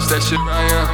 it's that shit right here.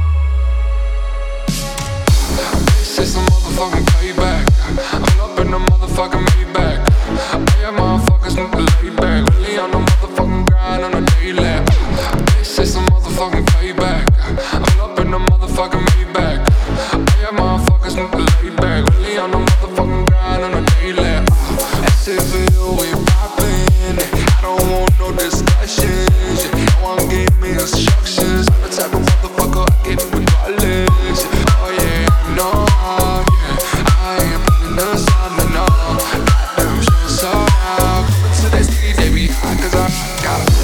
This is some motherfucking payback. I'm up in the motherfucking Maybach. Yeah, motherfuckers need to lay back. Really on the motherfucking grind on the daily. This is some motherfucking payback. I'm up in the motherfucking Maybach. Yeah, motherfuckers need to lay back. Really on the motherfucking grind on the daily. SCVille, we poppin'. I don't want no discussions. No one give me instructions. I'm the type of motherfucker I get regardless. Oh yeah, I know, yeah. I ain't putting the sun to know. Goddamn shit so now. Coming to that city, they be hot 'cause I got it.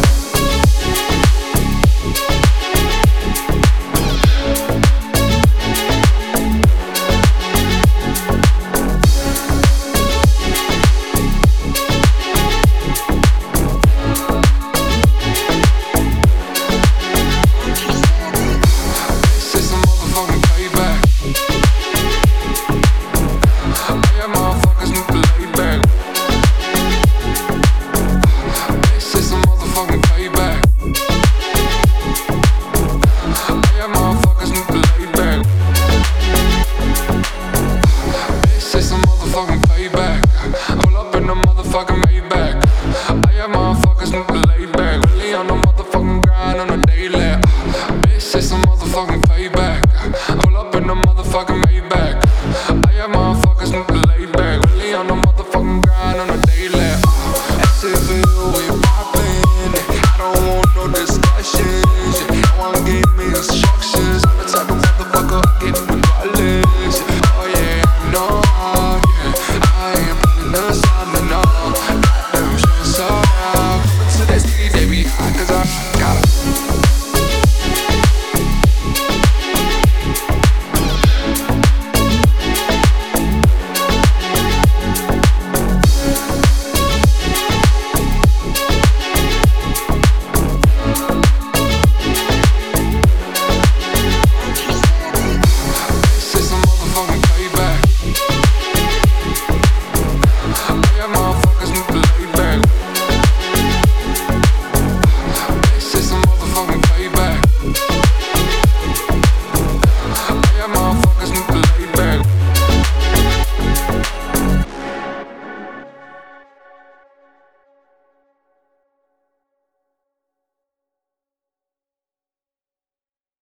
Motherfucking Maybach. I got motherfuckers need to lay back. Really on the motherfucking grind on the daily. Bitch, say some motherfucking payback. All up in the motherfucking Maybach.